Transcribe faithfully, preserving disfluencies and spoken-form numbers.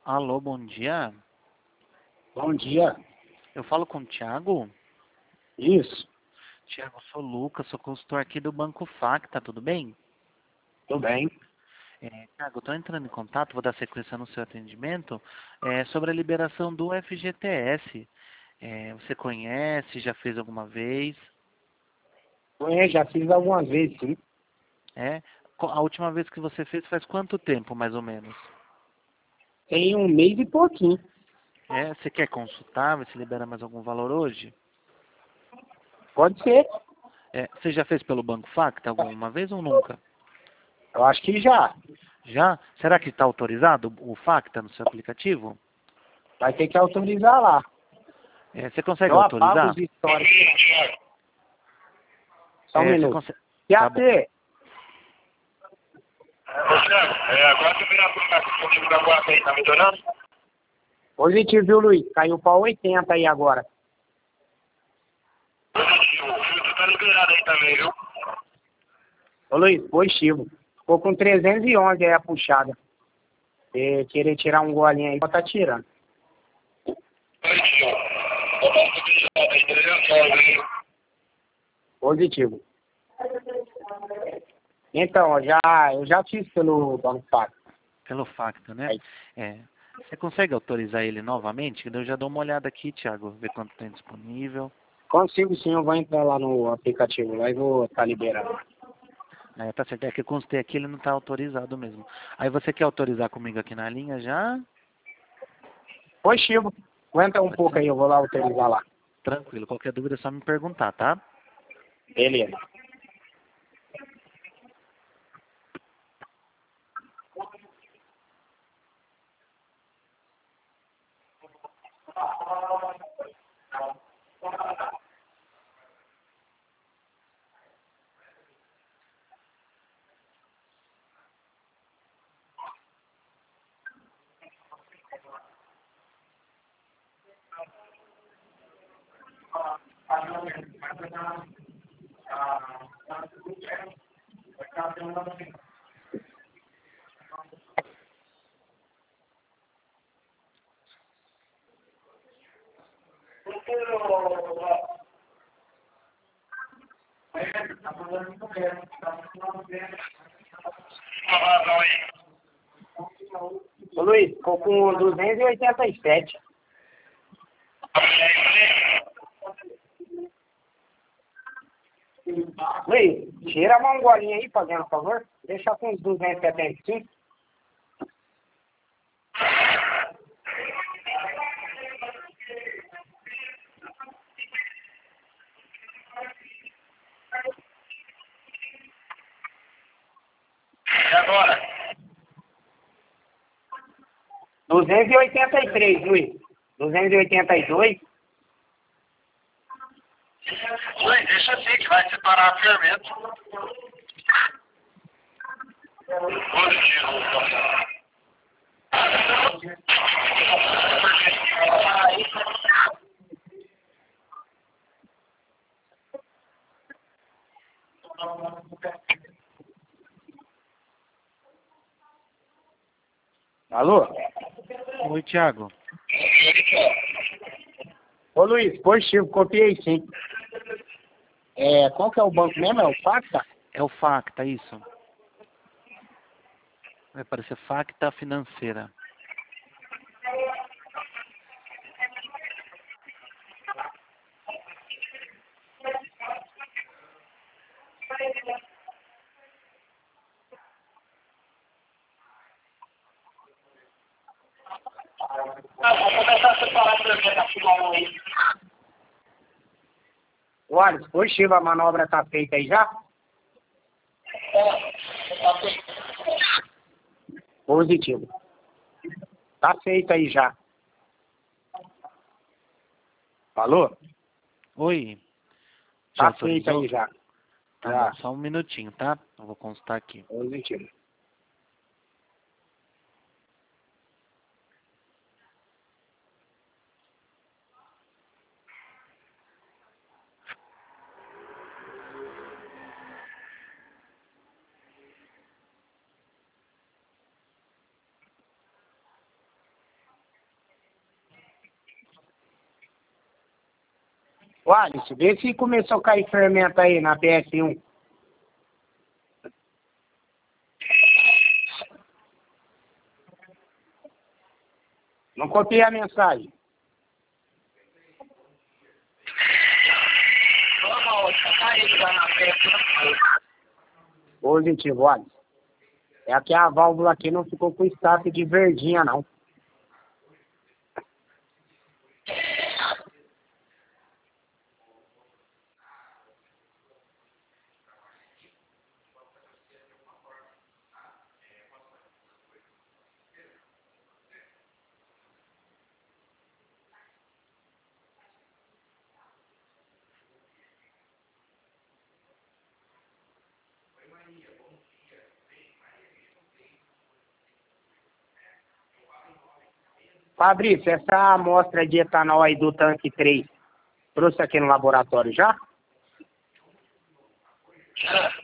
Alô, bom dia. Bom dia. Eu falo com o Thiago? Isso, Thiago, eu sou o Lucas, sou consultor aqui do Banco Facta, tudo bem? tudo bem. É, Thiago, eu estou entrando em contato, vou dar sequência no seu atendimento, é, sobre a liberação do F G T S. É, você conhece, já fez alguma vez? É, já fiz algumas vezes, sim. É? Co- A última vez que você fez faz quanto tempo, mais ou menos? Tem um mês e pouquinho. É, você quer consultar, ver se libera mais algum valor hoje? Pode ser. É, você já fez pelo Banco Facta alguma vez ou nunca? Eu acho que já. Já? Será que está autorizado o Facta no seu aplicativo? Vai ter que autorizar lá. É, você consegue Eu apago autorizar? os históricos. Só um É, você minuto. consegue. Tá bom. P A T, Ô, Thiago, é, agora que eu virei a aplicação contigo da guarda aí, tá melhorando? positivo, viu, Luiz? Caiu para oitenta aí agora. Positivo. O filtro tá liberado aí também, viu? Ô, Luiz, positivo. Ficou com trezentos e onze aí a puxada. Se querer tirar um golinho aí, pode tá tirando. Positivo. Eu posso utilizar aí, trezentos aí. Positivo. Então, ó, já, eu já fiz pelo Banco Facta. Pelo Facta, né? Aí. É. Você consegue autorizar ele novamente? Eu já dou uma olhada aqui, Thiago, ver quanto tem disponível. Consigo sim, eu vou entrar lá no aplicativo lá e vou estar tá liberando. É, tá certo, é que eu constei aqui, ele não está autorizado mesmo. Aí você quer autorizar comigo aqui na linha já? Positivo. Aguenta um Pode pouco ser? aí, eu vou lá autorizar lá. Tranquilo, qualquer dúvida é só me perguntar, tá? Beleza. Uma razão aí. Ô Luiz, ficou com duzentos e oitenta e sete. Luiz, tira uma golinha aí, fazendo favor. Deixa com uns duzentos e setenta e cinco. E agora? duzentos e oitenta e três, Luiz. duzentos e oitenta e dois. Luiz, deixa assim que vai separar a fermento. Positivo. Alô? Oi, Thiago. Ô Luiz, positivo, copiei sim. É, qual que é o banco mesmo? É o Facta? É o Facta, isso. Vai aparecer Facta Financeira. Tá, vou começar a separar a fermento aqui logo aí. Olha, positivo, a manobra tá feita aí já? Positivo. Tá feito aí já. Alô? Oi. Já Tá feito autorizou? aí já. Tá Já. bom, só um minutinho, tá? Eu vou constar aqui. Positivo. Ô, Alisson, vê se começou a cair fermento aí na P S um. Não copiei a mensagem. Positivo, olha. É que a válvula aqui não ficou com status de verdinha, não. Fabrício, essa amostra de etanol aí do tanque três, trouxe aqui no laboratório já? Já.